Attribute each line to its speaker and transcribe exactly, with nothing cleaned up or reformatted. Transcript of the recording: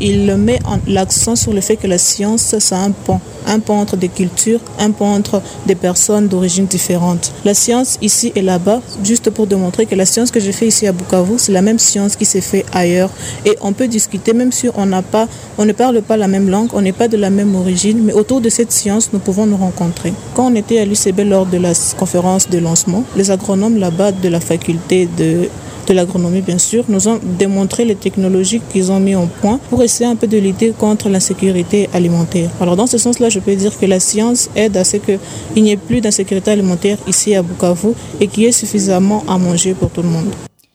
Speaker 1: il met en, l'accent sur le fait que la science, c'est un pont. Un pont entre des cultures, un pont entre des personnes d'origine différentes. La science ici et là-bas, juste pour démontrer que la science que j'ai fait ici à Bukavu, c'est la même science qui s'est faite ailleurs. Et on peut discuter, même si on n'a pas, on ne parle pas la même langue, on n'est pas de la même origine, mais autour de cette science, nous pouvons nous rencontrer. Quand on était à l'U C B lors de la conférence de lancement, les agronomes là-bas de la faculté de de l'agronomie bien sûr, nous ont démontré les technologies qu'ils ont mis en point pour essayer un peu de lutter contre l'insécurité alimentaire. Alors dans ce sens-là, je peux dire que la science aide à ce qu'il n'y ait plus d'insécurité alimentaire ici à Bukavu et qu'il y ait suffisamment à manger pour tout le monde.